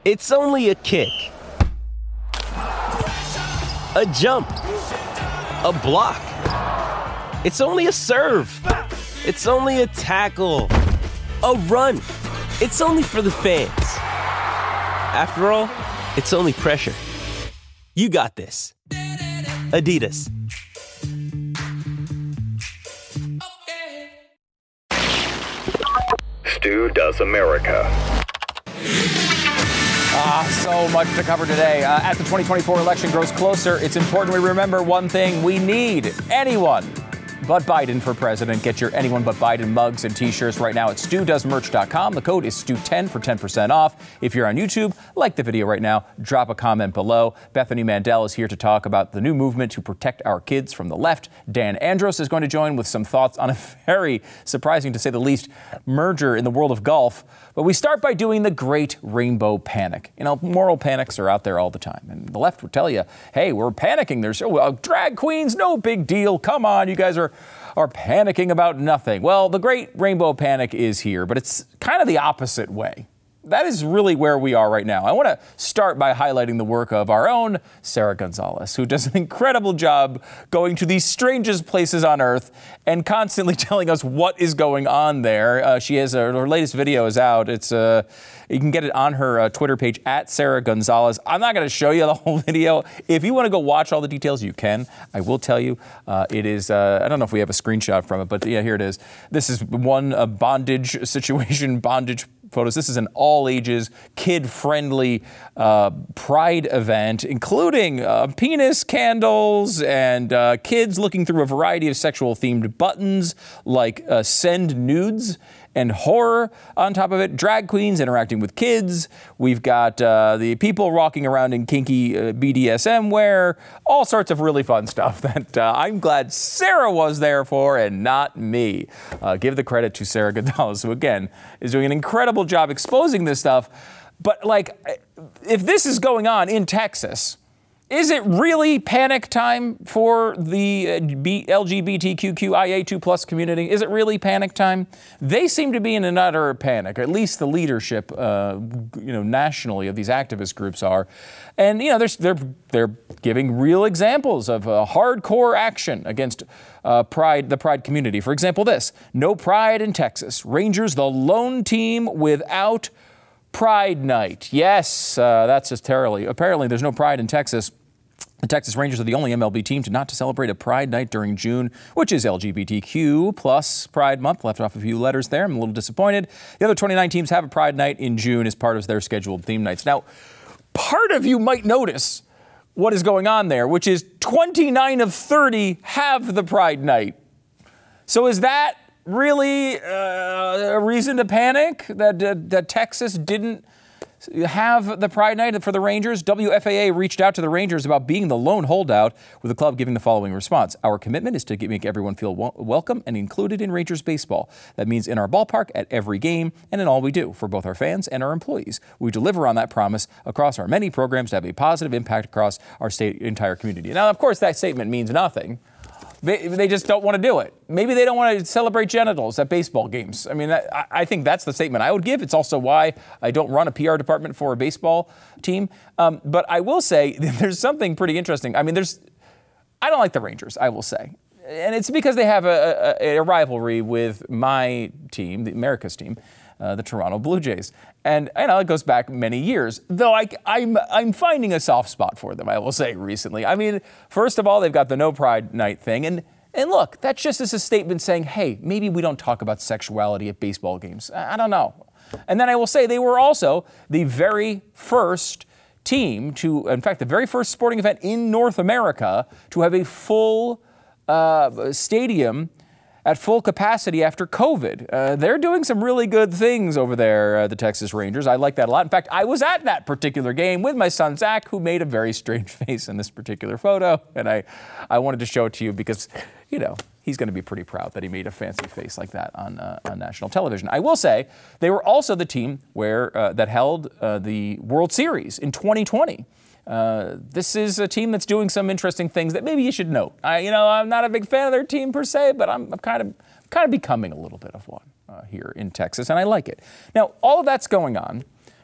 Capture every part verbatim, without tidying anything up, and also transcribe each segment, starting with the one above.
It's only a kick, a jump, a block. It's only a serve. It's only a tackle, a run. It's only for the fans. After all, it's only pressure. You got this. Adidas. Stu Does America. Ah, so much to cover today. Uh, as the twenty twenty-four election grows closer, it's important we remember one thing. We need anyone but Biden for president. Get your Anyone But Biden mugs and t-shirts right now at stu does merch dot com. The code is stu ten for ten percent off. If you're on YouTube, like the video right now, drop a comment below. Bethany Mandel is here to talk about the new movement to protect our kids from the left. Dan Andros is going to join with some thoughts on a very surprising, to say the least, merger in the world of golf. But we start by doing the great rainbow panic. You know, moral panics are out there all the time. And the left would tell you, hey, we're panicking. There's oh, uh, drag queens, no big deal. Come on, you guys are, are panicking about nothing. Well, the great rainbow panic is here, but it's kind of the opposite way. That is really where we are right now. I want to start by highlighting the work of our own Sarah Gonzalez, who does an incredible job going to the strangest places on earth and constantly telling us what is going on there. Uh, she has a, her latest video is out. It's uh, you can get it on her uh, Twitter page at Sarah Gonzalez. I'm not going to show you the whole video. If you want to go watch all the details, you can. I will tell you, uh, it is. Uh, I don't know if we have a screenshot from it, but yeah, here it is. This is one uh, bondage situation, bondage photos. This is an all-ages, kid-friendly uh, pride event, including uh, penis candles and uh, kids looking through a variety of sexual-themed buttons like uh, send nudes and horror on top of it. Drag queens interacting with kids. We've got uh, the people walking around in kinky uh, B D S M wear. All sorts of really fun stuff that uh, I'm glad Sarah was there for and not me. Uh, give the credit to Sarah Gonzalez, who again is doing an incredible job exposing this stuff. But like, if this is going on in Texas, is it really panic time for the L G B T Q Q I A two plus community? Is it really panic time? They seem to be in an utter panic, at least the leadership, uh, you know, nationally of these activist groups are. And, you know, they're, they're, they're giving real examples of uh, hardcore action against uh, pride, the pride community. For example, this: no pride in Texas. Rangers, the lone team without Pride Night. Yes, uh, that's just terribly. Apparently, there's no pride in Texas. The Texas Rangers are the only M L B team to not to celebrate a Pride Night during June, which is L G B T Q plus Pride Month. Left off a few letters there. I'm a little disappointed. The other twenty-nine teams have a Pride Night in June as part of their scheduled theme nights. Now, part of you might notice what is going on there, which is twenty-nine of thirty have the Pride Night. So is that really uh, a reason to panic that, uh, that Texas didn't have the Pride Night for the Rangers? W F A A reached out to the Rangers about being the lone holdout, with the club giving the following response: our commitment is to make everyone feel w- welcome and included in Rangers baseball. That means in our ballpark, at every game, and in all we do for both our fans and our employees. We deliver on that promise across our many programs to have a positive impact across our state entire community. Now, of course, that statement means nothing. They, they just don't want to do it. Maybe they don't want to celebrate genitals at baseball games. I mean, that, I, I think that's the statement I would give. It's also why I don't run a P R department for a baseball team. Um, but I will say there's something pretty interesting. I mean, there's, I don't like the Rangers, I will say. And it's because they have a, a, a rivalry with my team, the America's team, uh, the Toronto Blue Jays. And I know it goes back many years, though I, I'm, I'm finding a soft spot for them, I will say, recently. I mean, first of all, they've got the No Pride Night thing. And, and look, that's just as a statement saying, hey, maybe we don't talk about sexuality at baseball games. I, I don't know. And then I will say they were also the very first team to, in fact, the very first sporting event in North America to have a full uh, stadium at full capacity after COVID. Uh, they're doing some really good things over there, uh, the Texas Rangers. I like that a lot. In fact, I was at that particular game with my son, Zach, who made a very strange face in this particular photo. And I, I wanted to show it to you because, you know, he's going to be pretty proud that he made a fancy face like that on, uh, on national television. I will say they were also the team where uh, that held uh, the World Series in twenty twenty. Uh, this is a team that's doing some interesting things that maybe you should note. I, you know, I'm not a big fan of their team per se, but I'm, I'm kind of kind of becoming a little bit of one uh, here in Texas, and I like it. Now, all of that's going on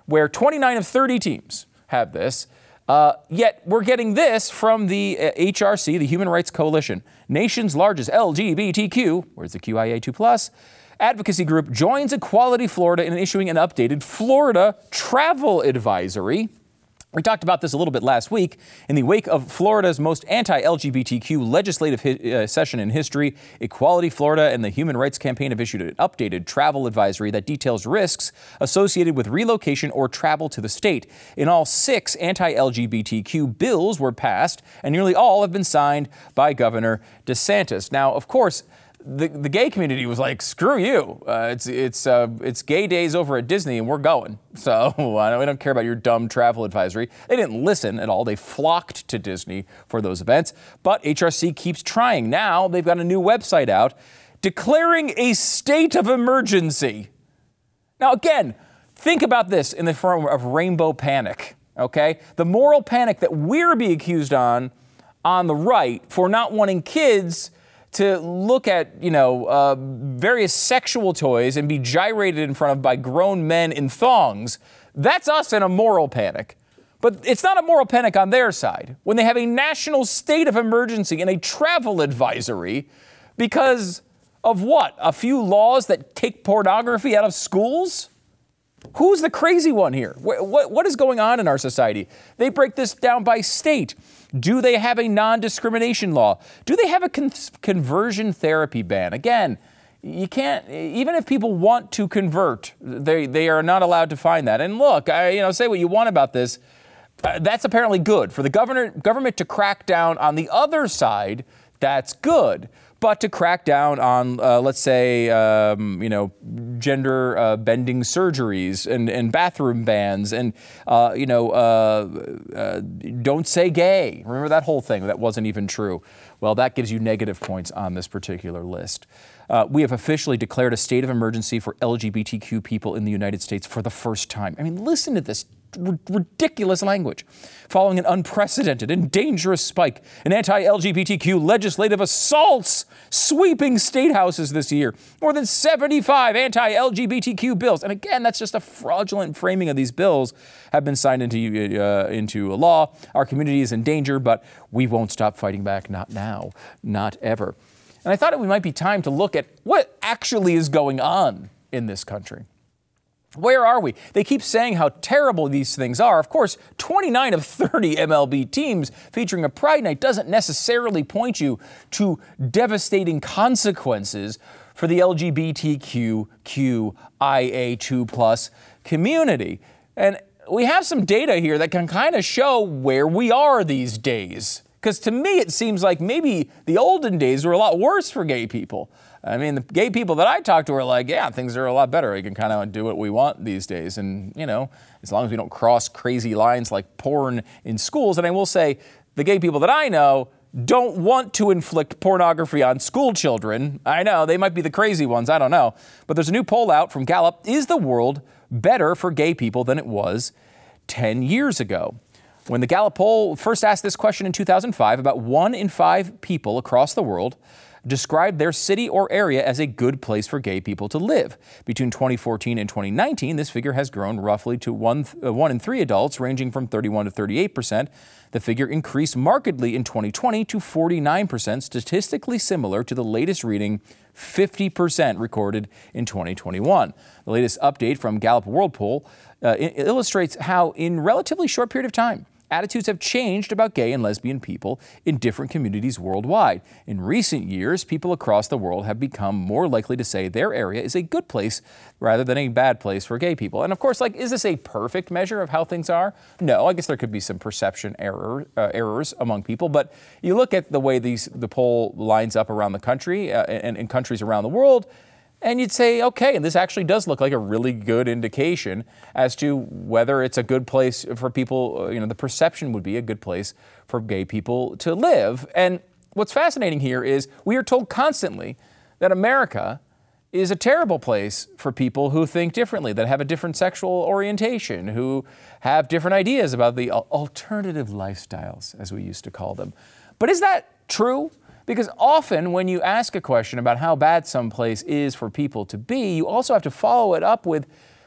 where twenty-nine of thirty teams have this. Uh, yet we're getting this from the uh, H R C, the Human Rights Coalition, nation's largest L G B T Q, where's the Q I A two plus, advocacy group, joins Equality Florida in issuing an updated Florida travel advisory. We talked about this a little bit last week. In the wake of Florida's most anti-L G B T Q legislative hi- uh, session in history, Equality Florida and the Human Rights Campaign have issued an updated travel advisory that details risks associated with relocation or travel to the state. In all, six anti-L G B T Q bills were passed, and nearly all have been signed by Governor DeSantis. Now, of course, The, the gay community was like, screw you. Uh, it's it's uh, it's gay days over at Disney and we're going. So uh, we don't care about your dumb travel advisory. They didn't listen at all. They flocked to Disney for those events. But H R C keeps trying. Now they've got a new website out declaring a state of emergency. Now, again, think about this in the form of rainbow panic, okay? The moral panic that we're being accused on on the right for not wanting kids to look at, you know, uh, various sexual toys and be gyrated in front of by grown men in thongs. That's us in a moral panic. But it's not a moral panic on their side when they have a national state of emergency and a travel advisory because of what? A few laws that take pornography out of schools? Who's the crazy one here? What, what, what is going on in our society? They break this down by state. Do they have a non-discrimination law? Do they have a con- conversion therapy ban? Again, you can't, even if people want to convert, they, they are not allowed to find that. And look, I, you know, say what you want about this. Uh, that's apparently good. For the governor, government to crack down on the other side, that's good. But to crack down on, uh, let's say, um, you know, gender uh, bending surgeries and, and bathroom bans and, uh, you know, uh, uh, don't say gay. Remember that whole thing? That wasn't even true. Well, that gives you negative points on this particular list. Uh, we have officially declared a state of emergency for L G B T Q people in the United States for the first time. I mean, listen to this r- ridiculous language. Following an unprecedented and dangerous spike in anti-L G B T Q legislative assaults sweeping state houses this year. More than seventy-five anti-L G B T Q bills, and again, that's just a fraudulent framing of these bills, have been signed into, uh, into a law. Our community is in danger, but we won't stop fighting back. Not now, not ever. And I thought it might be time to look at what actually is going on in this country. Where are we? They keep saying how terrible these things are. Of course, twenty-nine of thirty M L B teams featuring a Pride Night doesn't necessarily point you to devastating consequences for the L G B T Q Q I A two plus community. And we have some data here that can kind of show where we are these days. Because to me, it seems like maybe the olden days were a lot worse for gay people. I mean, the gay people that I talk to are like, yeah, things are a lot better. We can kind of do what we want these days. And, you know, as long as we don't cross crazy lines like porn in schools. And I will say, the gay people that I know don't want to inflict pornography on school children. I know, they might be the crazy ones. I don't know. But there's a new poll out from Gallup. Is the world better for gay people than it was ten years ago? When the Gallup poll first asked this question in two thousand five, about one in five people across the world described their city or area as a good place for gay people to live. Between twenty fourteen and twenty nineteen, this figure has grown roughly to one, uh, one in three adults, ranging from thirty-one to thirty-eight percent. The figure increased markedly in twenty twenty to forty-nine percent, statistically similar to the latest reading, fifty percent recorded in twenty twenty-one. The latest update from Gallup World Poll uh, illustrates how, in a relatively short period of time, attitudes have changed about gay and lesbian people in different communities worldwide. In recent years, people across the world have become more likely to say their area is a good place rather than a bad place for gay people. And of course, like, is this a perfect measure of how things are? No, I guess there could be some perception error, uh, errors among people. But you look at the way these the poll lines up around the country uh, and in countries around the world, and you'd say, okay, and this actually does look like a really good indication as to whether it's a good place for people, you know, the perception would be a good place for gay people to live. And what's fascinating here is we are told constantly that America is a terrible place for people who think differently, that have a different sexual orientation, who have different ideas about the alternative lifestyles, as we used to call them. But is that true? Because often when you ask a question about how bad some place is for people to be, you also have to follow it up with,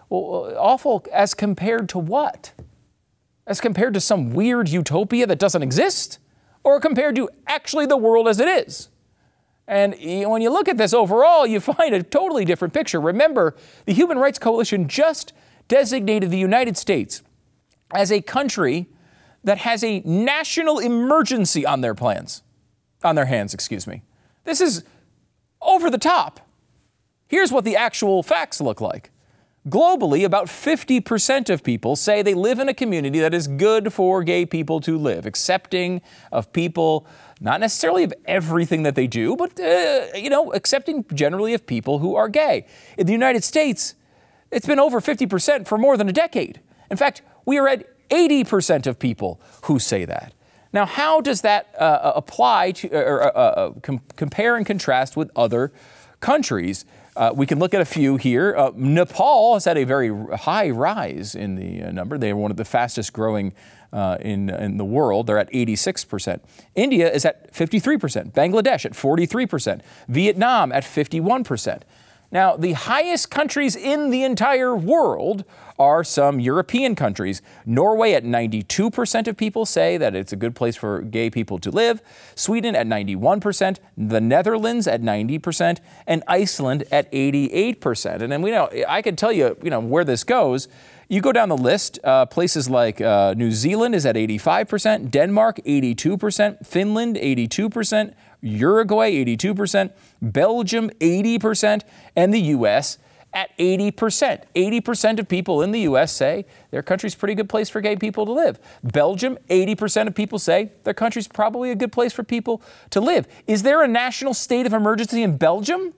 Well, awful as compared to what? As compared to some weird utopia that doesn't exist? Or compared to actually the world as it is? And when you look at this overall, you find a totally different picture. Remember, the Human Rights Coalition just designated the United States as a country that has a national emergency on their plans, on their hands, excuse me. This is over the top. Here's what the actual facts look like. Globally, about fifty percent of people say they live in a community that is good for gay people to live, accepting of people, not necessarily of everything that they do, but, uh, you know, accepting generally of people who are gay. In the United States, it's been over fifty percent for more than a decade. In fact, we are at eighty percent of people who say that. Now, how does that uh, apply to, or uh, uh, com- compare and contrast with other countries? Uh, we can look at a few here. Uh, Nepal has had a very high rise in the uh, number. They are one of the fastest growing uh, in, in the world. They're at eighty-six percent. India is at fifty-three percent. Bangladesh at forty-three percent. Vietnam at fifty-one percent. Now, the highest countries in the entire world are some European countries. Norway at ninety-two percent of people say that it's a good place for gay people to live. Sweden at ninety-one percent. The Netherlands at ninety percent. And Iceland at eighty-eight percent. And then we know, I can tell you, you know, where this goes. You go down the list, uh, places like uh, New Zealand is at eighty-five percent, Denmark eighty-two percent, Finland eighty-two percent, Uruguay eighty-two percent, Belgium eighty percent, and the U S at eighty percent. eighty percent of people in the U S say their country's a pretty good place for gay people to live. Belgium, eighty percent of people say their country's probably a good place for people to live. Is there a national state of emergency in Belgium?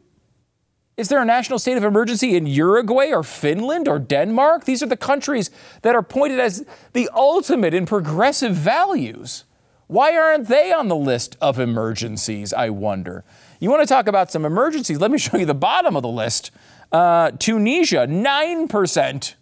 Is there a national state of emergency in Uruguay or Finland or Denmark? These are the countries that are pointed as the ultimate in progressive values. Why aren't they on the list of emergencies, I wonder? You want to talk about some emergencies? Let me show you the bottom of the list. Uh, Tunisia, nine percent.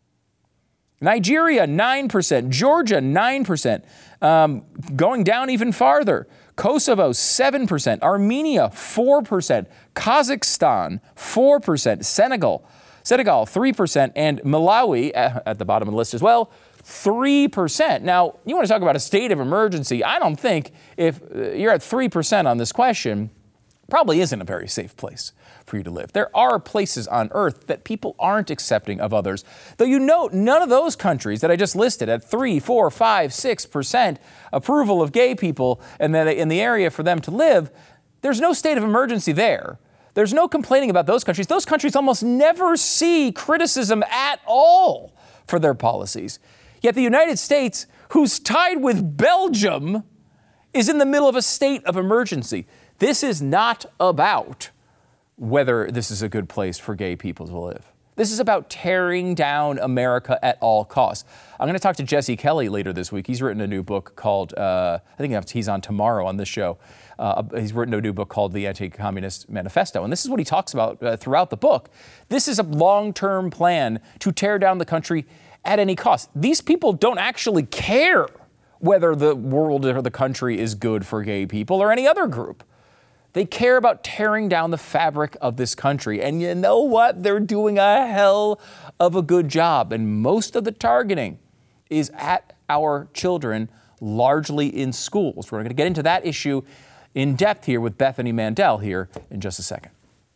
Nigeria, nine percent. Georgia, nine percent. Um, going down even farther, Kosovo, seven percent. Armenia, four percent. Kazakhstan, four percent. Senegal, Senegal, three percent. And Malawi, at the bottom of the list as well, three percent. Now, you want to talk about a state of emergency. I don't think if you're at three percent on this question, probably isn't a very safe place for you to live. There are places on earth that people aren't accepting of others. Though you note none of those countries that I just listed at three, four, five, six percent approval of gay people and then in the area for them to live, there's no state of emergency there. There's no complaining about those countries. Those countries almost never see criticism at all for their policies. Yet the United States, who's tied with Belgium, is in the middle of a state of emergency. This is not about whether this is a good place for gay people to live. This is about tearing down America at all costs. I'm going to talk to Jesse Kelly later this week. He's written a new book called, uh, I think he's on tomorrow on this show. Uh, he's written a new book called The Anti-Communist Manifesto. And this is what he talks about uh, throughout the book. This is a long-term plan to tear down the country at any cost. These people don't actually care whether the world or the country is good for gay people or any other group. They care about tearing down the fabric of this country. And you know what? They're doing a hell of a good job. And most of the targeting is at our children, largely in schools. We're going to get into that issue in depth here with Bethany Mandel here in just a second.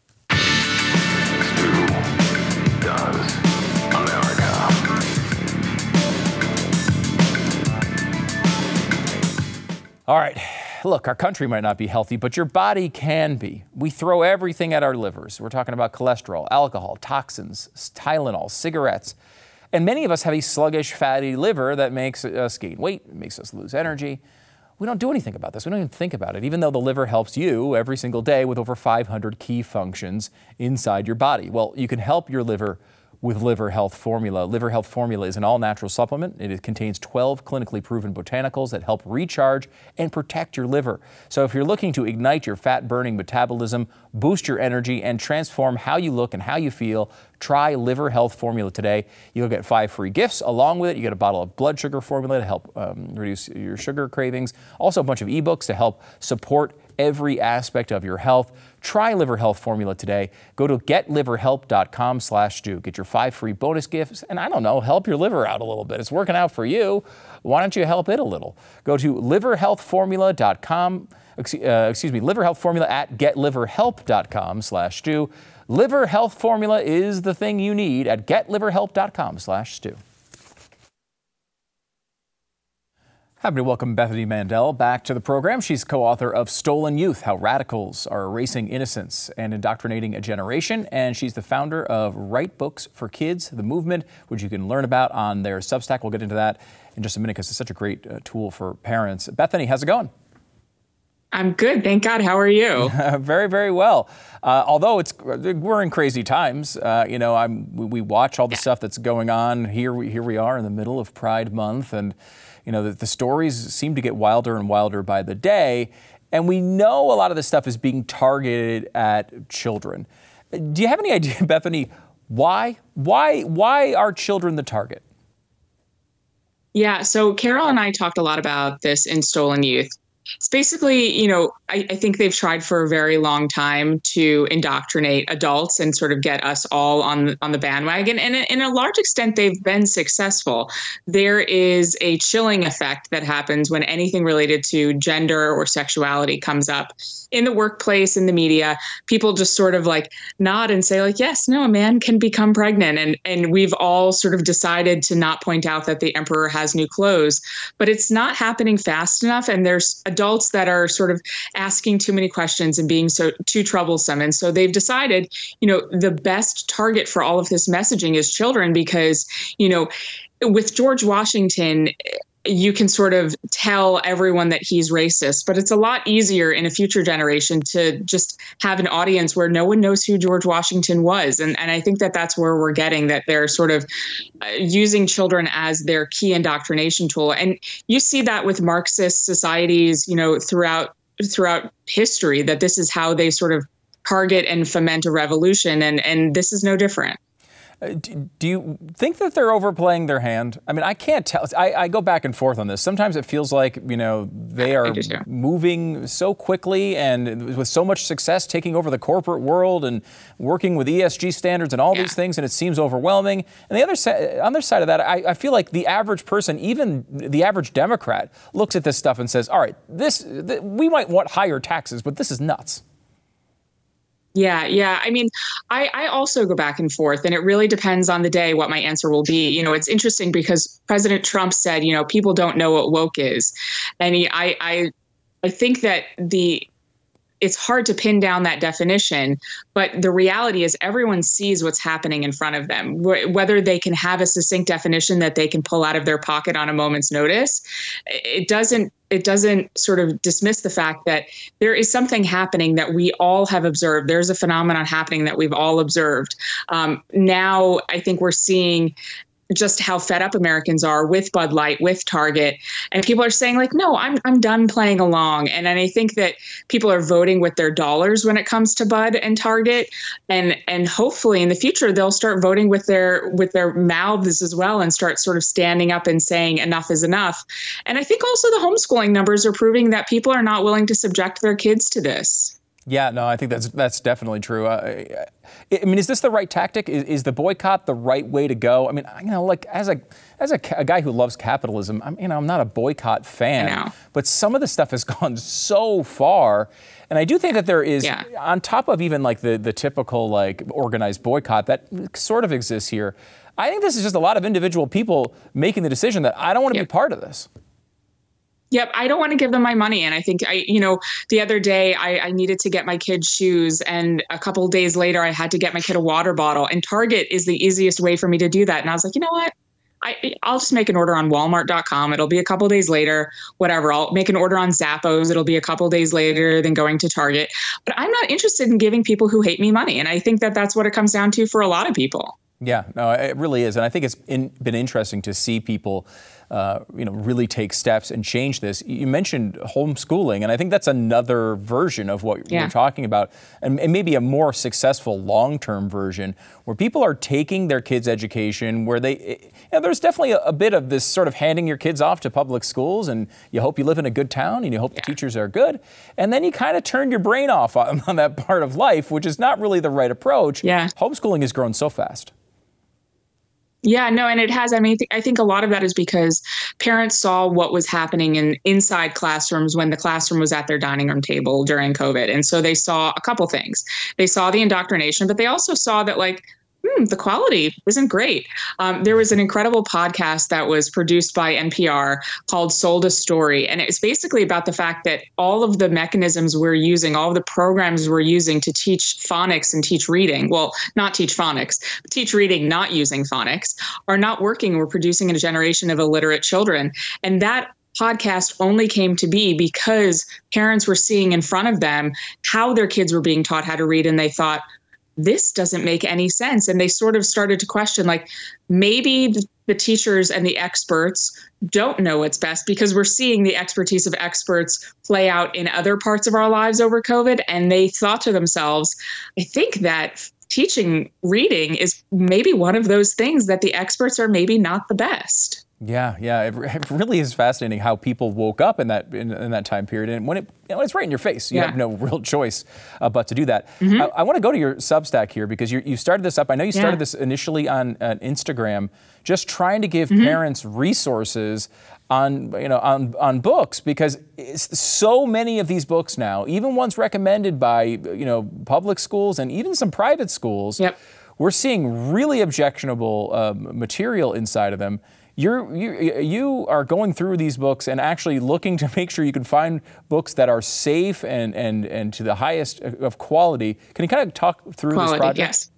Stu does America. All right. Look, our country might not be healthy, but your body can be. We throw everything at our livers. We're talking about cholesterol, alcohol, toxins, Tylenol, cigarettes. And many of us have a sluggish, fatty liver that makes us gain weight, makes us lose energy. We don't do anything about this. We don't even think about it, even though the liver helps you every single day with over five hundred key functions inside your body. Well, you can help your liver with Liver Health Formula. Liver Health Formula is an all-natural supplement. It contains twelve clinically proven botanicals that help recharge and protect your liver. So if you're looking to ignite your fat-burning metabolism, boost your energy, and transform how you look and how you feel, try Liver Health Formula today. You'll get five free gifts. Along with it, you get a bottle of blood sugar formula to help um, reduce your sugar cravings. Also a bunch of ebooks to help support every aspect of your health. Try Liver Health Formula today. Go to get liver help dot com slash Stu. Get your five free bonus gifts. And I don't know, help your liver out a little bit. It's working out for you. Why don't you help it a little? Go to liver health formula dot com. Uh, excuse me, Liver Health Formula at get liver help dot com slash Stu. Liver Health Formula is the thing you need at get liver help dot com slash Stu. Happy to welcome Bethany Mandel back to the program. She's co-author of Stolen Youth, How Radicals Are Erasing Innocence and Indoctrinating a Generation. And she's the founder of Write Books for Kids, the movement, which you can learn about on their Substack. We'll get into that in just a minute because it's such a great uh, tool for parents. Bethany, how's it going? I'm good. Thank God. How are you? very, very well. Uh, although it's we're in crazy times. Uh, you know, I'm, we, we watch all the yeah. stuff that's going on. Here we, here we are in the middle of Pride Month. And, you know, the, the stories seem to get wilder and wilder by the day. And we know a lot of this stuff is being targeted at children. Do you have any idea, Bethany, why? Why, why are children the target? Yeah. So Carol and I talked a lot about this in Stolen Youth. It's basically, you know, I, I think they've tried for a very long time to indoctrinate adults and sort of get us all on, on the bandwagon. And in a large extent, they've been successful. There is a chilling effect that happens when anything related to gender or sexuality comes up in the workplace, in the media. People just sort of like nod and say like, yes, no, a man can become pregnant. And, and we've all sort of decided to not point out that the emperor has new clothes, but it's not happening fast enough. And there's adults that are sort of asking too many questions and being so too troublesome. And so they've decided, you know, the best target for all of this messaging is children, because, you know, with George Washington, you can sort of tell everyone that he's racist, but it's a lot easier in a future generation to just have an audience where no one knows who George Washington was. And, and I think that that's where we're getting, that they're sort of uh, using children as their key indoctrination tool. And you see that with Marxist societies, you know, throughout throughout history, that this is how they sort of target and foment a revolution. And, and this is no different. Uh, do, do you think that they're overplaying their hand? I mean, I can't tell. I, I go back and forth on this. Sometimes it feels like, you know, they are moving so quickly and with so much success, taking over the corporate world and working with E S G standards and all yeah. these things, and it seems overwhelming. And the other side, on the other side of that, I, I feel like the average person, even the average Democrat, looks at this stuff and says, all right, this th- we might want higher taxes, but this is nuts. Yeah, yeah. I mean, I, I also go back and forth, and it really depends on the day what my answer will be. You know, it's interesting because President Trump said, you know, people don't know what woke is. And he, I, I, I think that the it's hard to pin down that definition, but the reality is everyone sees what's happening in front of them, Wh- whether they can have a succinct definition that they can pull out of their pocket on a moment's notice. It doesn't It doesn't sort of dismiss the fact that there is something happening that we all have observed. There's a phenomenon happening that we've all observed. Um, now, I think we're seeing just how fed up Americans are with Bud Light, with Target. And people are saying like, no, I'm I'm done playing along. And, and I think that people are voting with their dollars when it comes to Bud and Target. And and hopefully in the future, they'll start voting with their with their mouths as well and start sort of standing up and saying enough is enough. And I think also the homeschooling numbers are proving that people are not willing to subject their kids to this. Yeah, no, I think that's that's definitely true. Uh, I mean, is this the right tactic? Is, is the boycott the right way to go? I mean, you know, like as a as a, a guy who loves capitalism, I'm you know I'm not a boycott fan, but some of the stuff has gone so far, and I do think that there is yeah. on top of even like the the typical like organized boycott that sort of exists here. I think this is just a lot of individual people making the decision that I don't want to yep. be part of this. Yep. I don't want to give them my money. And I think, I, you know, the other day I, I needed to get my kid shoes, and a couple of days later I had to get my kid a water bottle, and Target is the easiest way for me to do that. And I was like, you know what? I, I'll just make an order on walmart dot com. It'll be a couple of days later, whatever. I'll make an order on Zappos. It'll be a couple of days later than going to Target. But I'm not interested in giving people who hate me money. And I think that that's what it comes down to for a lot of people. Yeah, no, it really is. And I think it's in, been interesting to see people, uh, you know, really take steps and change this. You mentioned homeschooling, and I think that's another version of what yeah. we're talking about, and, and maybe a more successful long-term version where people are taking their kids' education, where they, you know, there's definitely a, a bit of this sort of handing your kids off to public schools, and you hope you live in a good town, and you hope yeah. the teachers are good, and then you kind of turn your brain off on, on that part of life, which is not really the right approach. Yeah. Homeschooling has grown so fast. Yeah, no, and it has. I mean, I think a lot of that is because parents saw what was happening in inside classrooms when the classroom was at their dining room table during COVID. And so they saw a couple things. They saw the indoctrination, but they also saw that, like, Hmm, the quality isn't great. Um, there was an incredible podcast that was produced by N P R called Sold a Story. And it's basically about the fact that all of the mechanisms we're using, all of the programs we're using to teach phonics and teach reading, well, not teach phonics, but teach reading not using phonics, are not working. We're producing a generation of illiterate children. And that podcast only came to be because parents were seeing in front of them how their kids were being taught how to read. And they thought, this doesn't make any sense. And they sort of started to question, like, maybe the, the teachers and the experts don't know what's best, because we're seeing the expertise of experts play out in other parts of our lives over COVID. And they thought to themselves, I think that teaching reading is maybe one of those things that the experts are maybe not the best. Yeah, yeah, it, it really is fascinating how people woke up in that in, in that time period, and when it you know, it's right in your face, you yeah. have no real choice uh, but to do that. Mm-hmm. I, I want to go to your Substack here, because you you started this up. I know you started yeah. this initially on, on Instagram, just trying to give mm-hmm. parents resources on you know on on books, because it's so many of these books now, even ones recommended by you know public schools and even some private schools, yep. we're seeing really objectionable uh, material inside of them. You're, you you are going through these books and actually looking to make sure you can find books that are safe and and and to the highest of quality. Can you kind of talk through quality, this project? Yes.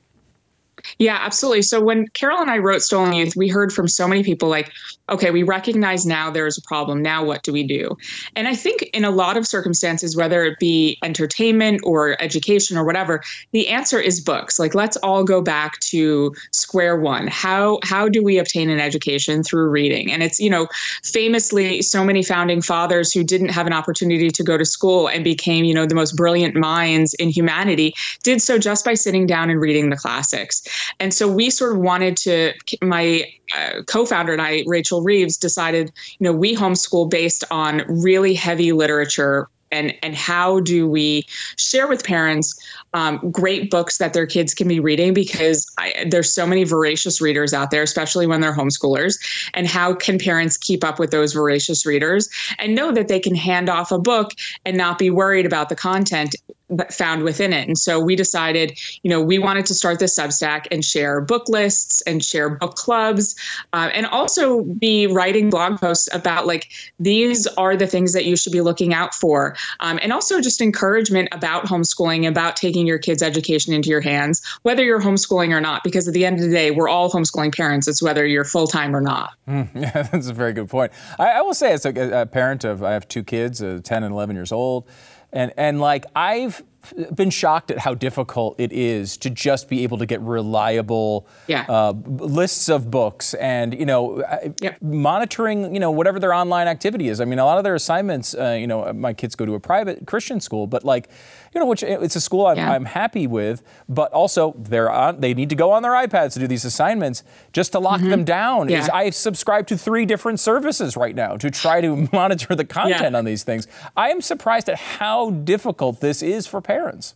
Yeah, absolutely. So when Carol and I wrote Stolen Youth, we heard from so many people like, okay, we recognize now there's a problem. Now what do we do? And I think in a lot of circumstances, whether it be entertainment or education or whatever, the answer is books. Like, let's all go back to square one. How how do we obtain an education? Through reading. And it's, you know, famously, so many founding fathers who didn't have an opportunity to go to school and became, you know, the most brilliant minds in humanity did so just by sitting down and reading the classics. And so we sort of wanted to, my uh, co-founder and I, Rachel Reeves, decided, you know, we homeschool based on really heavy literature. And, and how do we share with parents um, great books that their kids can be reading? Because I, there's so many voracious readers out there, especially when they're homeschoolers. And how can parents keep up with those voracious readers and know that they can hand off a book and not be worried about the content found within it? And so we decided, you know, we wanted to start this Substack and share book lists and share book clubs, uh, and also be writing blog posts about, like, these are the things that you should be looking out for. Um, and also just encouragement about homeschooling, about taking your kids' education into your hands, whether you're homeschooling or not, because at the end of the day, we're all homeschooling parents. It's whether you're full-time or not. Mm, yeah, that's a very good point. I, I will say, as a, a parent of, I have two kids, uh, ten and eleven years old. And, and like, I've been shocked at how difficult it is to just be able to get reliable yeah. uh, lists of books and, you know, yep. monitoring, you know, whatever their online activity is. I mean, a lot of their assignments, uh, you know, my kids go to a private Christian school, but like, you know, which it's a school I'm, yeah. I'm happy with, but also they're on, they need to go on their iPads to do these assignments. Just to lock mm-hmm. them down yeah. is, I subscribe to three different services right now to try to monitor the content yeah. on these things. I am surprised at how difficult this is for parents.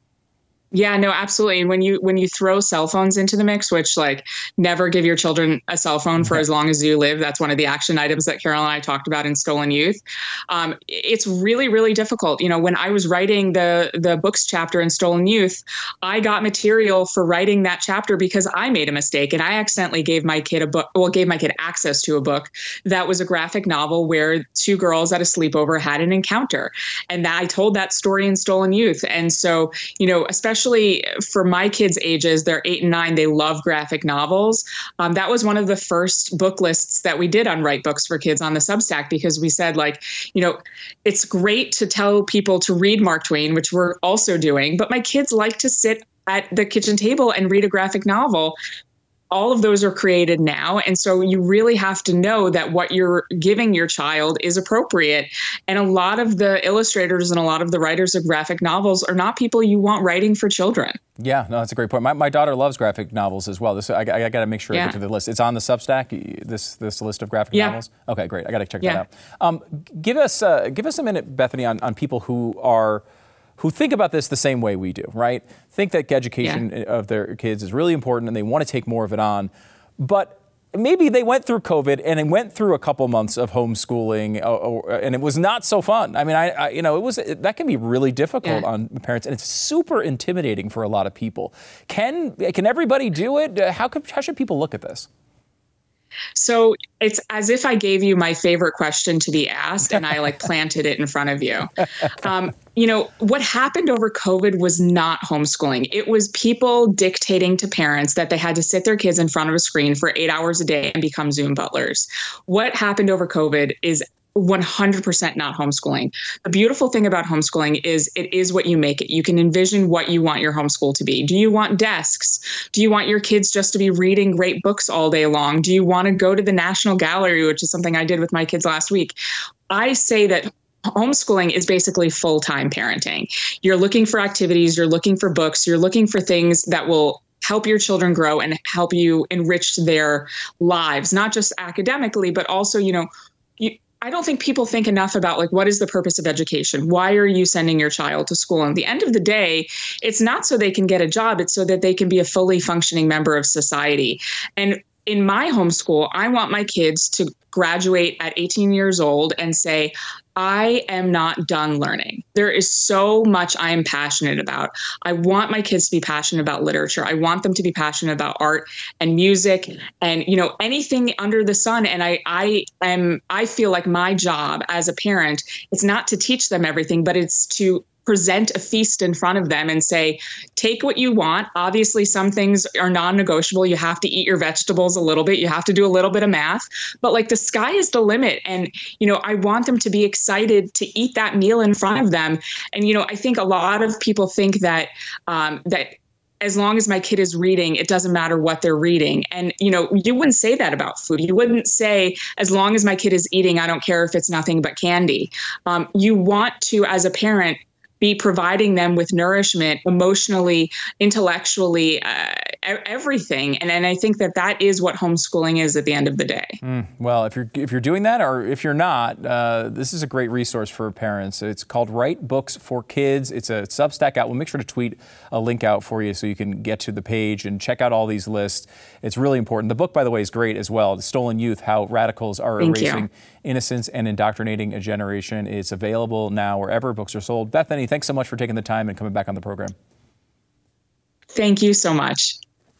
Yeah, no, absolutely. And when you when you throw cell phones into the mix, which, like, never give your children a cell phone for as long as you live. That's one of the action items that Carol and I talked about in Stolen Youth. Um, it's really, really difficult. You know, when I was writing the the books chapter in Stolen Youth, I got material for writing that chapter because I made a mistake and I accidentally gave my kid a book, well, gave my kid access to a book that was a graphic novel where two girls at a sleepover had an encounter. And that, I told that story in Stolen Youth. And so, you know, especially Especially for my kids' ages, they're eight and nine, they love graphic novels. Um, that was one of the first book lists that we did on Write Books for Kids on the Substack, because we said, like, you know, it's great to tell people to read Mark Twain, which we're also doing, but my kids like to sit at the kitchen table and read a graphic novel. All of those are created now. And so you really have to know that what you're giving your child is appropriate. And a lot of the illustrators and a lot of the writers of graphic novels are not people you want writing for children. Yeah, no, that's a great point. My, my daughter loves graphic novels as well. This I, I got to make sure yeah. I get to the list. It's on the Substack, this this list of graphic yeah. novels? Okay, great. I got to check yeah. that out. Um, give us uh, give us a minute, Bethany, on, on people who are who think about this the same way we do, right? Think that education yeah. of their kids is really important and they want to take more of it on. But maybe they went through COVID and they went through a couple months of homeschooling, uh, and it was not so fun. I mean, I, I you know, it was that can be really difficult yeah. on parents, and it's super intimidating for a lot of people. Can can everybody do it? How could, how should people look at this? So it's as if I gave you my favorite question to be asked and I like planted it in front of you. Um, you know, what happened over COVID was not homeschooling. It was people dictating to parents that they had to sit their kids in front of a screen for eight hours a day and become Zoom butlers. What happened over COVID is one hundred percent not homeschooling. The beautiful thing about homeschooling is it is what you make it. You can envision what you want your homeschool to be. Do you want desks? Do you want your kids just to be reading great books all day long? Do you want to go to the National Gallery, which is something I did with my kids last week? I say that homeschooling is basically full-time parenting. You're looking for activities, you're looking for books, you're looking for things that will help your children grow and help you enrich their lives, not just academically, but also, you know, you, I don't think people think enough about like, what is the purpose of education? Why are you sending your child to school? And at the end of the day, it's not so they can get a job. It's so that they can be a fully functioning member of society. And in my homeschool, I want my kids to graduate at eighteen years old and say, I am not done learning. There is so much I am passionate about. I want my kids to be passionate about literature. I want them to be passionate about art and music and, you know, anything under the sun. And I, I am, I feel like my job as a parent, it's not to teach them everything, but it's to present a feast in front of them and say, take what you want. Obviously, some things are non-negotiable. You have to eat your vegetables a little bit. You have to do a little bit of math, but like the sky is the limit. And, you know, I want them to be excited to eat that meal in front of them. And, you know, I think a lot of people think that, um, that as long as my kid is reading, it doesn't matter what they're reading. And, you know, you wouldn't say that about food. You wouldn't say, as long as my kid is eating, I don't care if it's nothing but candy. Um, you want to, as a parent, be providing them with nourishment emotionally, intellectually, uh, everything. And, and I think that that is what homeschooling is at the end of the day. Mm, well, if you're if you're doing that or if you're not, uh, this is a great resource for parents. It's called Write Books for Kids. It's a Substack out. We'll make sure to tweet a link out for you so you can get to the page and check out all these lists. It's really important. The book, by the way, is great as well. The Stolen Youth, How Radicals Are Thank Erasing you. Innocence and Indoctrinating a Generation. It's available now wherever books are sold. Bethany, thanks so much for taking the time and coming back on the program. Thank you so much.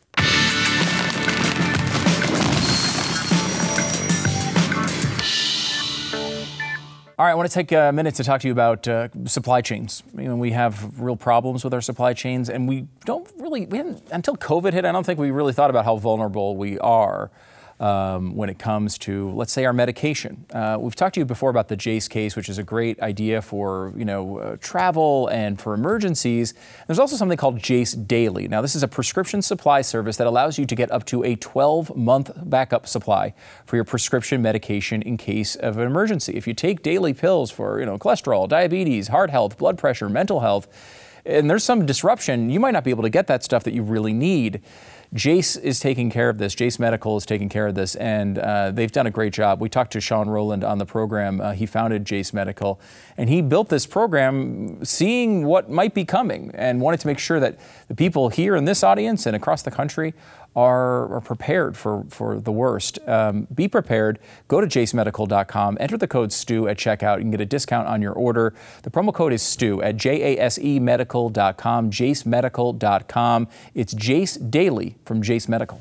All right, I want to take a minute to talk to you about uh, supply chains. You know, we have real problems with our supply chains, and we don't really, we haven't, until COVID hit, I don't think we really thought about how vulnerable we are um, when it comes to, let's say, our medication. Uh, we've talked to you before about the Jase case, which is a great idea for, you know, uh, travel and for emergencies. There's also something called Jase Daily. Now, this is a prescription supply service that allows you to get up to a twelve-month backup supply for your prescription medication in case of an emergency. If you take daily pills for, you know, cholesterol, diabetes, heart health, blood pressure, mental health, and there's some disruption, you might not be able to get that stuff that you really need. Jase is taking care of this. Jase Medical is taking care of this, and uh, they've done a great job. We talked to Sean Rowland on the program. Uh, he founded Jase Medical, and he built this program seeing what might be coming and wanted to make sure that the people here in this audience and across the country are, are prepared for, for the worst. Um, be prepared. Go to jase medical dot com. Enter the code STU at checkout. You can get a discount on your order. The promo code is STU at J A S E medical dot com, jase medical dot com. It's Jase Daily from Jase Medical.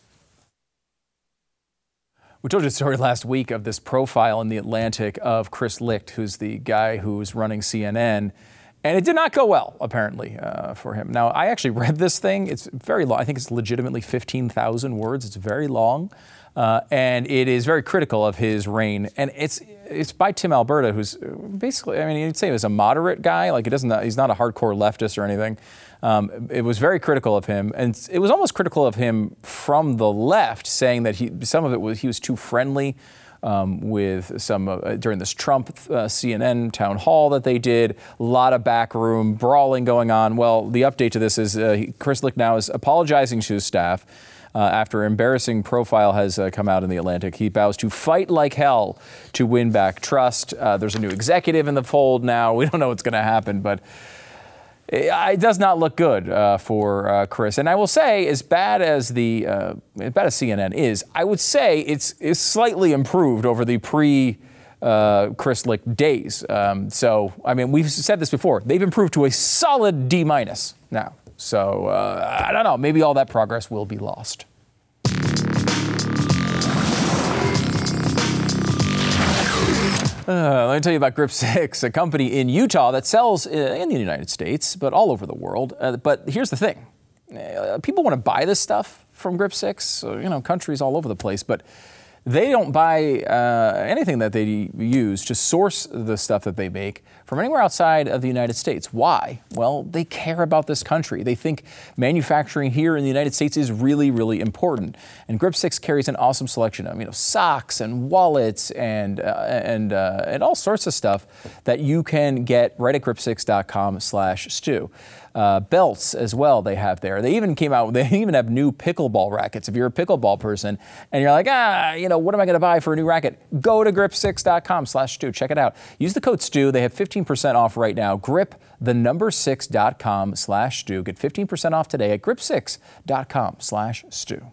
We told you a story last week of this profile in The Atlantic of Chris Licht, who's the guy who's running C N N. And it did not go well, apparently, uh, for him. Now, I actually read this thing. It's very long. I think it's legitimately fifteen thousand words. It's very long. Uh, and it is very critical of his reign. And it's it's by Tim Alberta, who's basically, I mean, you'd say he was a moderate guy. Like, he doesn't, he's not a hardcore leftist or anything. Um, it was very critical of him. And it was almost critical of him from the left, saying that he some of it was he was too friendly um, with some, uh, during this Trump uh, C N N town hall that they did. A lot of backroom brawling going on. Well, the update to this is uh, Chris Licht now is apologizing to his staff. Uh, after an embarrassing profile has uh, come out in The Atlantic. He vows to fight like hell to win back trust. Uh, there's a new executive in the fold now. We don't know what's going to happen, but it, it does not look good uh, for uh, Chris. And I will say, as bad as the uh, as bad as C N N is, I would say it's, it's slightly improved over the pre uh, Chris Licht days. Um, so, I mean, we've said this before. They've improved to a solid D minus now. So, uh, I don't know, maybe all that progress will be lost. Uh, let me tell you about Grip six, a company in Utah that sells uh, in the United States, but all over the world. Uh, but here's the thing. Uh, people want to buy this stuff from Grip six, so, you know, countries all over the place, but they don't buy uh, anything that they use to source the stuff that they make from anywhere outside of the United States. Why? Well, they care about this country. They think manufacturing here in the United States is really, really important. And Grip six carries an awesome selection of, you know, socks and wallets and uh, and uh, and all sorts of stuff that you can get right at grip six dot com slash stew. Uh, belts as well they have there. They even came out, they even have new pickleball rackets. If you're a pickleball person and you're like, ah, you know, what am I going to buy for a new racket? Go to grip six dot com slash stew. Check it out. Use the code stew. They have fifteen percent off right now. Grip the number six dot com slash stew. Get fifteen percent off today at grip six dot com slash stew.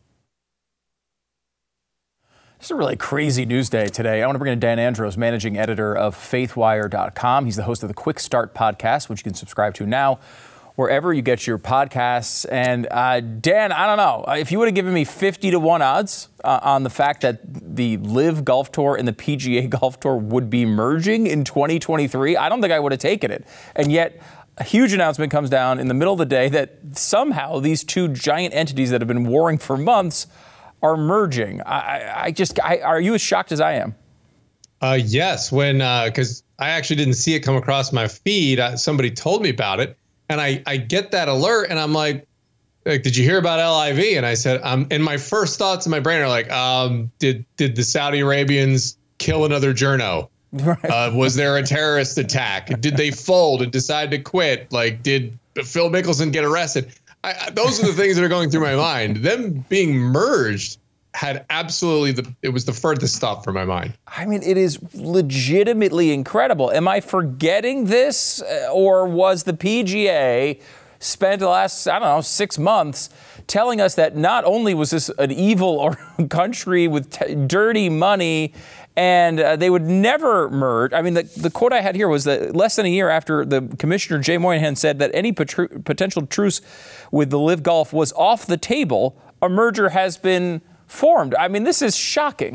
It's a really crazy news day today. I want to bring in Dan Andros, managing editor of faithwire dot com. He's the host of the Quick Start podcast, which you can subscribe to now wherever you get your podcasts. And uh, Dan, I don't know, if you would have given me fifty to one odds uh, on the fact that the LIV Golf Tour and the P G A Golf Tour would be merging in twenty twenty-three, I don't think I would have taken it. And yet, a huge announcement comes down in the middle of the day that somehow these two giant entities that have been warring for months are merging. I, I just, I, are you as shocked as I am? Uh, yes, when, because uh, I actually didn't see it come across my feed. Uh, somebody told me about it, and I, I get that alert, and I'm like, like, did you hear about L I V? And I said, um, and my first thoughts in my brain are like, um, did did the Saudi Arabians kill another journo? Right. Uh, was there a terrorist attack? Did they fold and decide to quit? Like, did Phil Mickelson get arrested? I, those are the things that are going through my mind. Them being merged had absolutely the, it was the furthest stop from my mind. I mean, it is legitimately incredible. Am I forgetting this? Or was the P G A spent the last, I don't know, six months telling us that not only was this an evil or country with t- dirty money, and uh, they would never merge. I mean, the, the quote I had here was that less than a year after the commissioner, Jay Moynihan, said that any potru- potential truce with the LIV Golf was off the table, a merger has been formed. I mean, this is shocking.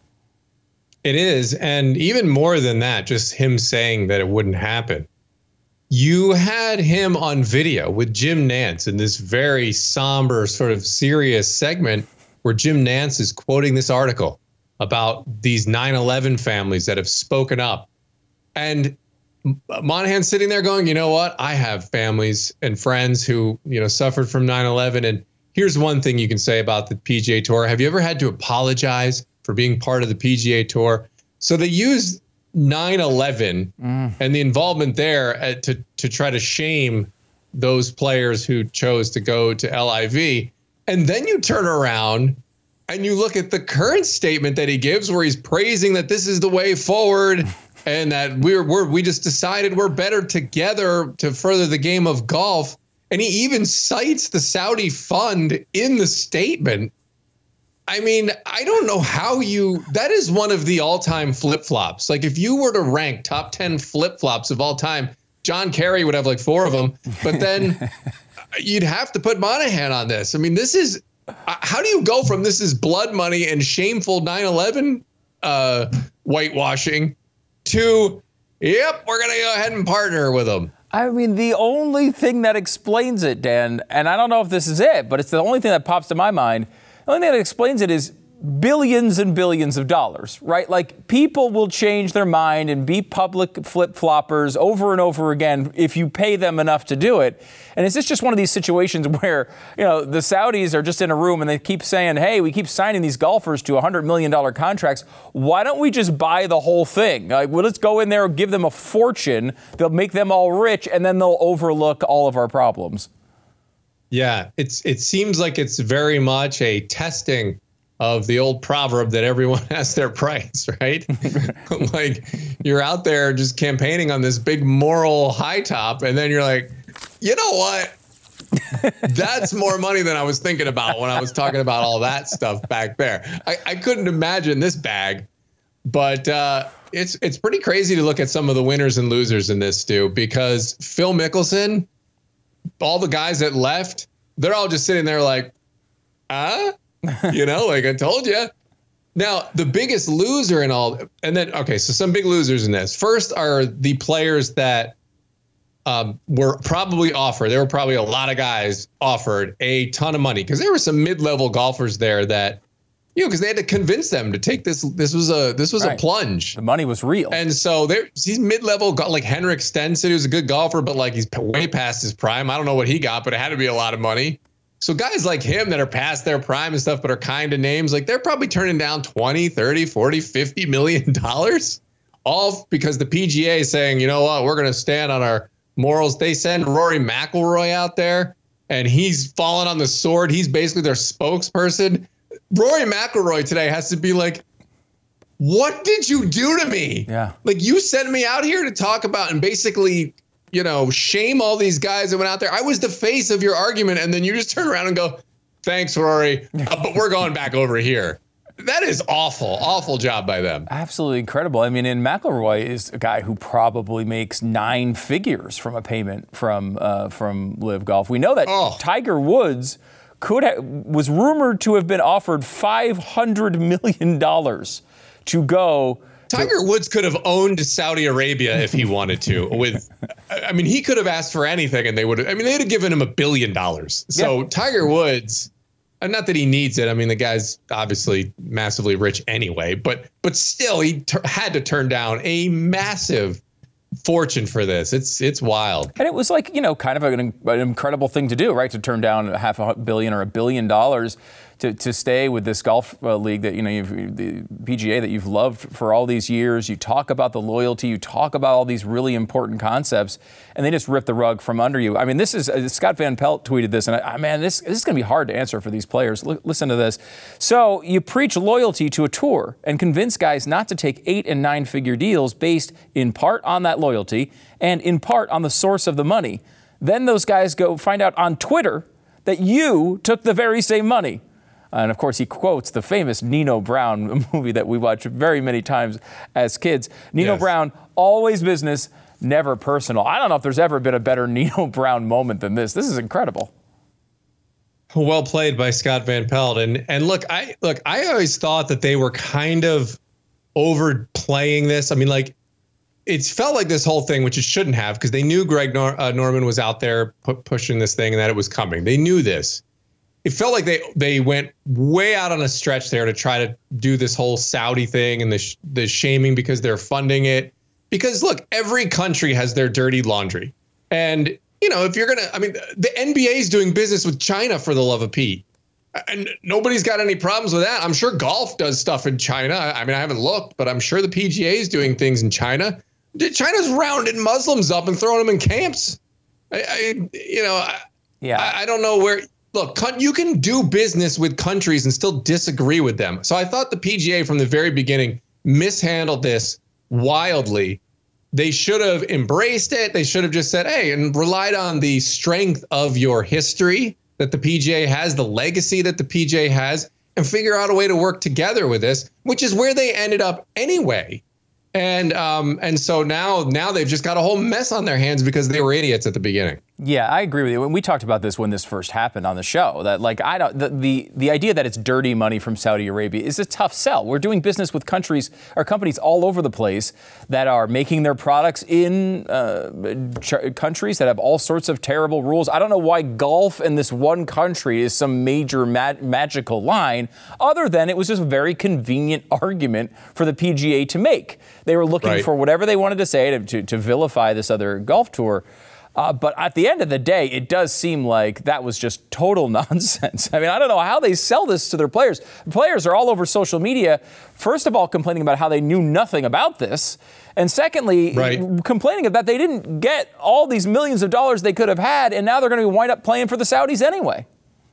It is. And even more than that, just him saying that it wouldn't happen. You had him on video with Jim Nantz in this very somber, sort of serious segment where Jim Nantz is quoting this article about these nine eleven families that have spoken up. And Monahan's sitting there going, you know what? I have families and friends who, you know, suffered from nine eleven. And here's one thing you can say about the P G A Tour. Have you ever had to apologize for being part of the P G A Tour? So they use nine eleven mm. and the involvement there uh, to, to try to shame those players who chose to go to L I V. And then you turn around and you look at the current statement that he gives where he's praising that this is the way forward and that we're, we're we just decided we're better together to further the game of golf. And he even cites the Saudi fund in the statement. I mean, I don't know how you, that is one of the all-time flip-flops. Like if you were to rank top ten flip-flops of all time, John Kerry would have like four of them, but then you'd have to put Monahan on this. I mean, this is, how do you go from this is blood money and shameful nine eleven uh, whitewashing to, yep, we're going to go ahead and partner with them? I mean, the only thing that explains it, Dan, and I don't know if this is it, but it's the only thing that pops to my mind. The only thing that explains it is billions and billions of dollars, right? Like, people will change their mind and be public flip-floppers over and over again if you pay them enough to do it. And is this just one of these situations where, you know, the Saudis are just in a room and they keep saying, hey, we keep signing these golfers to one hundred million dollars contracts. Why don't we just buy the whole thing? Like, well, let's go in there and give them a fortune. They'll make them all rich, and then they'll overlook all of our problems. Yeah, it's it seems like it's very much a testing of the old proverb that everyone has their price, right? Like, you're out there just campaigning on this big moral high top, and then you're like, you know what? That's more money than I was thinking about when I was talking about all that stuff back there. I, I couldn't imagine this bag, but uh, it's it's pretty crazy to look at some of the winners and losers in this, Stu, because Phil Mickelson, all the guys that left, they're all just sitting there like, ah, you know, like I told you. Now, the biggest loser in all, and then, okay, so some big losers in this. First are the players that um, were probably offered. There were probably a lot of guys offered a ton of money because there were some mid-level golfers there that, you know, because they had to convince them to take this. This was a this was right. a plunge. The money was real. And so there, he's mid-level, like Henrik Stenson, who's a good golfer, but like he's way past his prime. I don't know what he got, but it had to be a lot of money. So guys like him that are past their prime and stuff, but are kind of names, like they're probably turning down twenty, thirty, forty, fifty million dollars, all because the P G A is saying, you know what, we're going to stand on our morals. They send Rory McIlroy out there and he's fallen on the sword. He's basically their spokesperson. Rory McIlroy today has to be like, what did you do to me? Yeah. Like, you sent me out here to talk about and basically, you know, shame all these guys that went out there. I was the face of your argument. And then you just turn around and go, thanks, Rory, uh, but we're going back over here. That is awful, awful job by them. Absolutely incredible. I mean, and McIlroy is a guy who probably makes nine figures from a payment from uh, from Live Golf. We know that oh. Tiger Woods could ha- was rumored to have been offered five hundred million dollars to go. Tiger Woods could have owned Saudi Arabia if he wanted to. With, I mean, he could have asked for anything and they would have, I mean, they'd have given him a billion dollars. So yeah. Tiger Woods, not that he needs it. I mean, the guy's obviously massively rich anyway, but but still, he t- had to turn down a massive fortune for this. It's it's wild. And it was like, you know, kind of an, an incredible thing to do, right? To turn down a half a billion or a billion dollars to, to stay with this golf uh, league that, you know, you've, the P G A that you've loved for all these years. You talk about the loyalty, you talk about all these really important concepts, and they just rip the rug from under you. I mean, this is, uh, Scott Van Pelt tweeted this, and I, man, this, this is going to be hard to answer for these players. L- listen to this. So you preach loyalty to a tour and convince guys not to take eight and nine figure deals based in part on that loyalty and in part on the source of the money. Then those guys go find out on Twitter that you took the very same money. And of course, he quotes the famous Nino Brown movie that we watched very many times as kids. Nino yes. Brown, always business, never personal. I don't know if there's ever been a better Nino Brown moment than this. This is incredible. Well played by Scott Van Pelt. And and look, I look, I always thought that they were kind of overplaying this. I mean, like, it's felt like this whole thing, which it shouldn't have, because they knew Greg Nor- uh, Norman was out there pu- pushing this thing and that it was coming. They knew this. It felt like they they went way out on a stretch there to try to do this whole Saudi thing and the sh- the shaming because they're funding it. Because, look, every country has their dirty laundry. And, you know, if you're going to, I mean, the N B A is doing business with China, for the love of Pete. And nobody's got any problems with that. I'm sure golf does stuff in China. I mean, I haven't looked, but I'm sure the P G A is doing things in China. China's rounding Muslims up and throwing them in camps. I, I you know, yeah. I, I don't know where. Look, you can do business with countries and still disagree with them. So I thought the P G A from the very beginning mishandled this wildly. They should have embraced it. They should have just said, hey, and relied on the strength of your history that the P G A has, the legacy that the P G A has, and figure out a way to work together with this, which is where they ended up anyway. And um, and so now now they've just got a whole mess on their hands because they were idiots at the beginning. Yeah, I agree with you. When we talked about this when this first happened on the show, that like I don't the, the the idea that it's dirty money from Saudi Arabia is a tough sell. We're doing business with countries or companies all over the place that are making their products in uh, ch- countries that have all sorts of terrible rules. I don't know why golf in this one country is some major ma- magical line, other than it was just a very convenient argument for the P G A to make. They were looking right. for whatever they wanted to say to, to, to vilify this other golf tour. Uh, but at the end of the day, it does seem like that was just total nonsense. I mean, I don't know how they sell this to their players. Players are all over social media, first of all, complaining about how they knew nothing about this. And secondly, right. complaining that they didn't get all these millions of dollars they could have had, and now they're going to wind up playing for the Saudis anyway.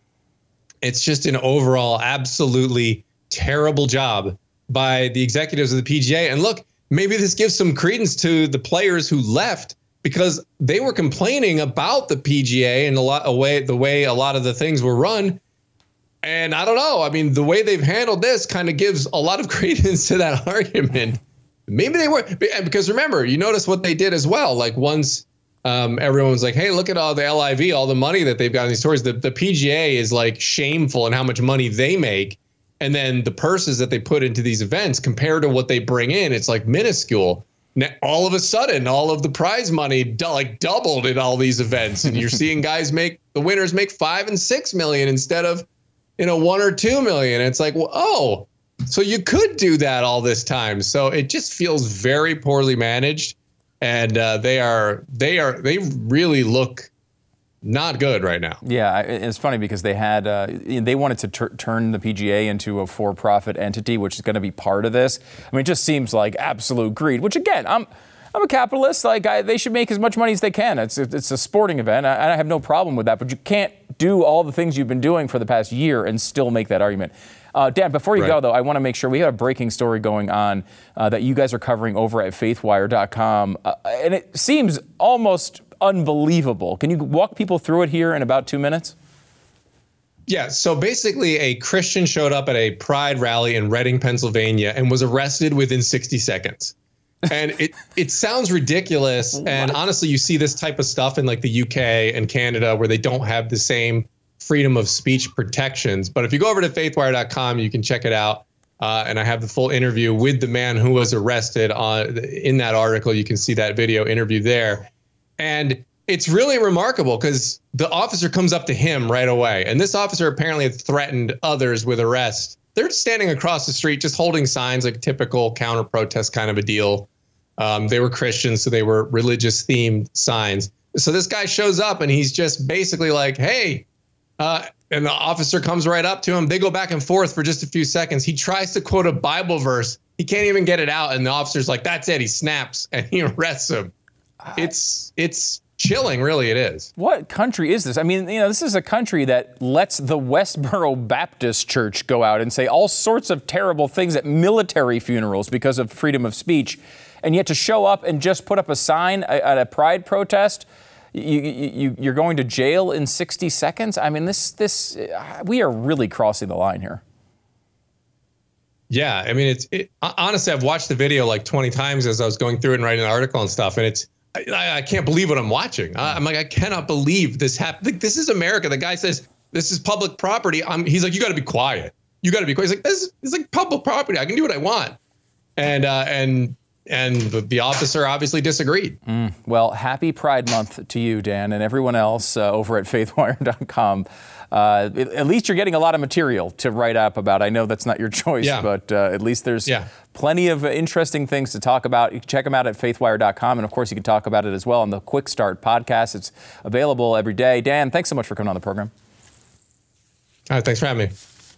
It's just an overall absolutely terrible job by the executives of the P G A. And look, maybe this gives some credence to the players who left, because they were complaining about the P G A and a lot of way, the way a lot of the things were run. And I don't know. I mean, the way they've handled this kind of gives a lot of credence to that argument. Maybe they were, because remember, you notice what they did as well. Like once um, everyone was like, hey, look at all the L I V, all the money that they've got in these tours. The, the P G A is like shameful in how much money they make. And then the purses that they put into these events compared to what they bring in, it's like minuscule. Now, all of a sudden, all of the prize money du- like doubled in all these events, and you're seeing guys make the winners make five and six million instead of, you know, one or two million. It's like, well, oh, so you could do that all this time. So it just feels very poorly managed, and uh, they are they are they really look not good right now. Yeah, it's funny because they had uh, they wanted to tur- turn the P G A into a for-profit entity, which is going to be part of this. I mean, it just seems like absolute greed. Which again, I'm I'm a capitalist. Like I, they should make as much money as they can. It's it's a sporting event. I, I have no problem with that. But you can't do all the things you've been doing for the past year and still make that argument. Uh, Dan, before you right. go, though, I want to make sure we have a breaking story going on uh, that you guys are covering over at faith wire dot com, uh, and it seems almost unbelievable. Can you walk people through it here in about two minutes? Yeah. So basically, a Christian showed up at a Pride rally in Reading, Pennsylvania, and was arrested within sixty seconds. And it it sounds ridiculous. And honestly, you see this type of stuff in like the U K and Canada where they don't have the same freedom of speech protections. But if you go over to faith wire dot com, you can check it out. Uh, and I have the full interview with the man who was arrested on in that article. You can see that video interview there. And it's really remarkable because the officer comes up to him right away. And this officer apparently had threatened others with arrest. They're standing across the street, just holding signs, like typical counter protest kind of a deal. Um, they were Christians, so they were religious themed signs. So this guy shows up and he's just basically like, hey, uh, and the officer comes right up to him. They go back and forth for just a few seconds. He tries to quote a Bible verse. He can't even get it out. And the officer's like, that's it. He snaps and he arrests him. It's it's chilling, really, it is. What country is this? I mean, you know, this is a country that lets the Westboro Baptist Church go out and say all sorts of terrible things at military funerals because of freedom of speech. And yet to show up and just put up a sign at a pride protest, you, you, you're going to jail in sixty seconds? I mean, this this we are really crossing the line here. Yeah, I mean, it's it, honestly, I've watched the video like twenty times as I was going through it and writing an article and stuff, and it's I, I can't believe what I'm watching. I, I'm like, I cannot believe this happened. Like, this is America. The guy says this is public property. I'm, he's like, you got to be quiet. You got to be quiet. He's like, this is like public property. I can do what I want. And uh, and and the, the officer obviously disagreed. Mm, well, happy Pride Month to you, Dan, and everyone else uh, over at faith wire dot com. Uh, at least you're getting a lot of material to write up about. I know that's not your choice, yeah. but uh, at least there's yeah. plenty of interesting things to talk about. You can check them out at faith wire dot com. And of course, you can talk about it as well on the Quick Start podcast. It's available every day. Dan, thanks so much for coming on the program. All right, thanks for having me.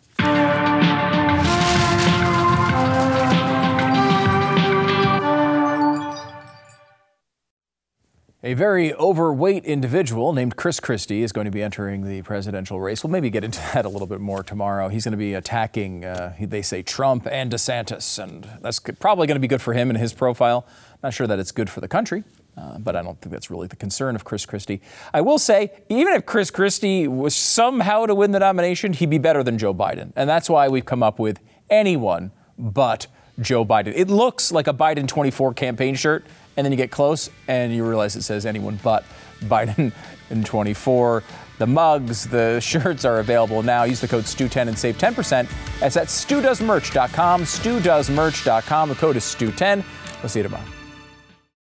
A very overweight individual named Chris Christie is going to be entering the presidential race. We'll maybe get into that a little bit more tomorrow. He's going to be attacking, uh, they say, Trump and DeSantis, and that's probably going to be good for him and his profile. Not sure that it's good for the country, uh, but I don't think that's really the concern of Chris Christie. I will say, even if Chris Christie was somehow to win the nomination, he'd be better than Joe Biden. And that's why we've come up with anyone but Joe Biden. It looks like a Biden twenty-four campaign shirt, and then you get close and you realize it says anyone but Biden in twenty-four. The mugs, the shirts are available now. Use the code Stu ten and save ten percent. That's at stu does merch dot com, stu does merch dot com. The code is Stu ten. We'll see you tomorrow.